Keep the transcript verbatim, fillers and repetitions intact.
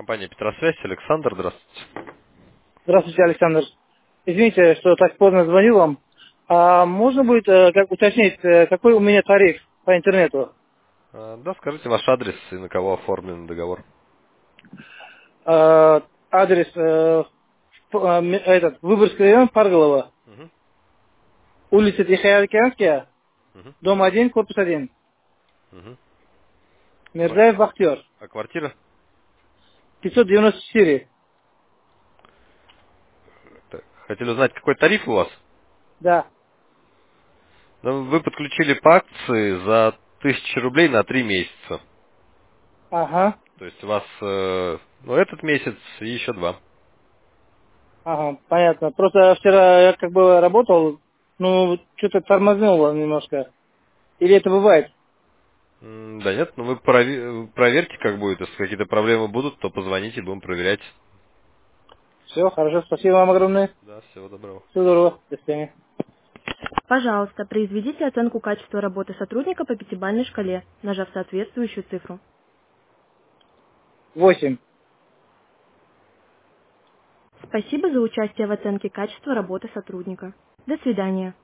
Компания Петросвязь, Александр, здравствуйте. Здравствуйте, Александр. Извините, что так поздно звоню вам. А можно будет э, как уточнить, э, какой у меня тариф по интернету? А, Да, скажите ваш адрес и на кого оформлен договор. Э, адрес э, п- э, м- этот, Выборгский район, Парголово, Мгм, улица Тихоокеанская, мгм, дом один, корпус один, мгм. Ква- Мерзаев Вахтер, А квартира? пятьсот девяносто четыре. Так, хотели узнать, какой тариф у вас? Да. Ну, вы подключили по акции за тысячу рублей на три месяца. Ага, То есть у вас э, ну, этот месяц и еще два. ага, понятно. Просто вчера я как бы работал, ну, что-то тормознуло немножко. Или это бывает? М, Да нет, ну вы прове- проверьте, как будет. Если какие-то проблемы будут, то позвоните, будем проверять. Все, хорошо, спасибо вам огромное. Да, всего доброго. Все здорово. До свидания. Пожалуйста, произведите оценку качества работы сотрудника по пятибалльной шкале, нажав соответствующую цифру. Восемь. Спасибо за участие в оценке качества работы сотрудника. До свидания.